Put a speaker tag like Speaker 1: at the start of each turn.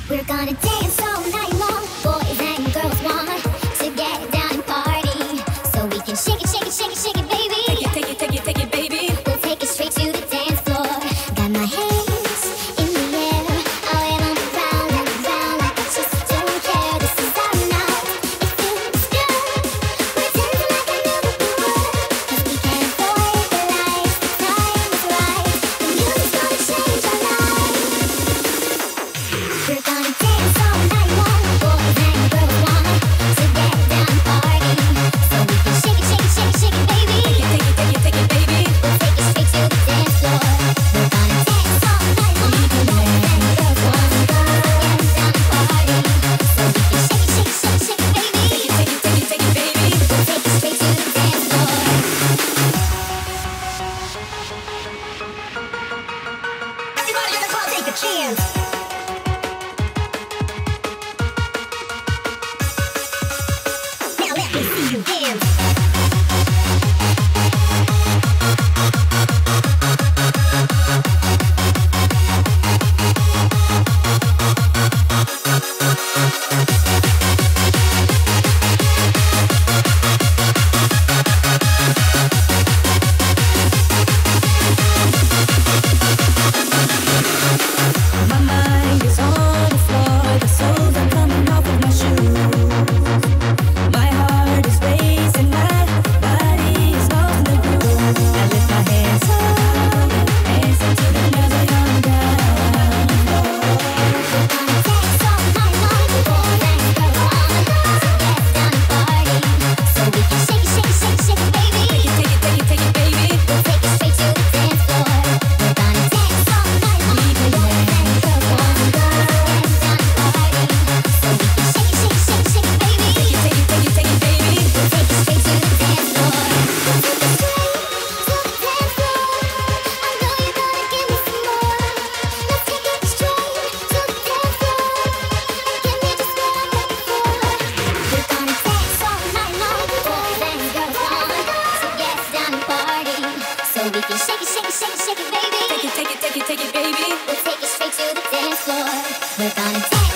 Speaker 1: We're gonna dance all night long. Boys and girls want to get down and party. So we can shake it, shake it, shake it, shake it, baby.
Speaker 2: Take it, take it, take it, take it, baby.
Speaker 1: We'll take it straight to the dance floor. Got my hands in the air. I wave 'em round and round like I just don't care. This is our night. It feels good. We're dancing like I never before. 'Cause we can't avoid the lights. The time is right. The music's gonna change our lives. We're gonna dance all night long. Boys and girls want to get down and party. So we can shake it, shake it, shake it, shake it, baby.
Speaker 2: Take it, take it, take it, take it, baby.
Speaker 1: We'll take it straight to the dance floor. We're gonna dance all night long. Boys and girls want to get down and party. So we can shake it, shake it, shake it, shake it, baby.
Speaker 2: Take it, take it, take it, baby.
Speaker 1: We'll take it straight to the dance floor. Everybody in the club, take a chance. Now let me see you dance.
Speaker 2: My mind is on the floor, the soles are coming off of my shoes. My heart is racing, my body is lost in the groove. I lift my hands up, hands up to the music on the ground.
Speaker 1: We're gonna dance all night long. Boys and girls want to get down and party. So we can shake it, shake it, shake it, shake it, baby.
Speaker 2: Take it, take it, take it, take it, baby.
Speaker 1: We'll take it straight to the dance floor. We're gonna dance all night long. Boys and girls want to get down and party. So we can shake it, shake it, shake it, shake it, baby.
Speaker 2: Take it, take it, take it, take it, baby.
Speaker 1: We'll take it straight to the dance floor. We'll take it straight to the dance floor. I know you're gonna give me some more. Let's take it straight to the dance floor. Give me just what I'm looking for. We're gonna dance all night long. Boys and girls want to get down and party. So we can shake it, shake it, shake it, shake it, baby.
Speaker 2: Take it, take it, take it, take it, baby.
Speaker 1: We'll take it straight to the dance floor. We're gonna dance.